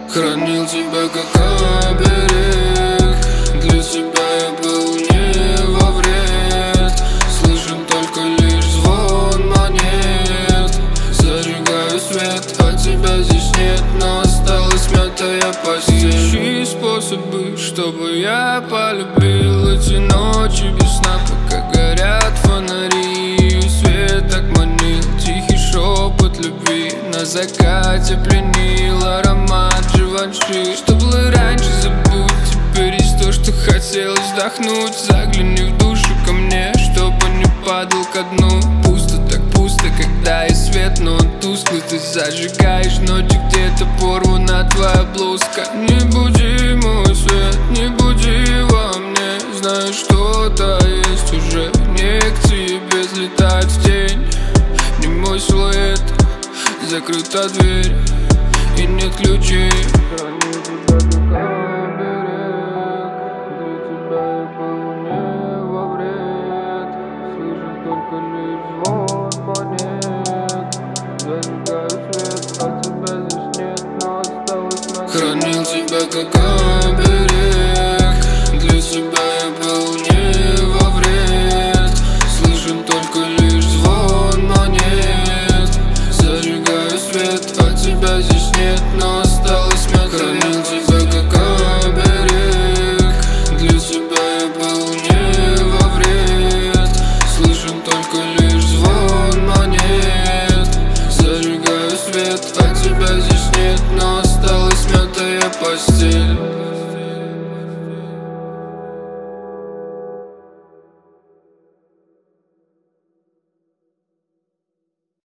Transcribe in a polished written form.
Хранил тебя как оберег. Для тебя я был не во вред. Слышен только лишь звон монет. Зажигаю свет, а тебя здесь нет. Но осталась мятая постель. Ищи способы, чтобы я полюбил эти ночи без сна, пока горят фонари. Свет так манил, тихий шепот любви. На закате пленил аромат Живанши. Что было раньше, забудь, теперь есть то, что хотелось вдохнуть. Загляни в душу ко мне, чтоб он не падал ко дну. Пусто, так пусто, когда и свет, но он тусклый. Ты зажигаешь ночи, где-то порвана твоя блузка. Не буди мой свет, не буди во мне. Знаю, что-то есть уже, не к тебе взлетать в тень. Не мой силуэт, закрыта дверь и нет ключей. Хранил тебя как оберег. Для тебя я был не во вред. Слышен только лишь звон монет. Зажигаю свет, а тебя здесь нет, но осталось на. Хранил тебя как оберег. Для тебя я был не во вред. Слышен только лишь звон монет. Зажигаю свет, а тебя здесь нет, но осталось мятая. Хранил тебя как оберег. Для тебя я был не во вред. Слышен только лишь звон монет. Зажигаю свет, а тебя здесь нет, но осталась мятая постель.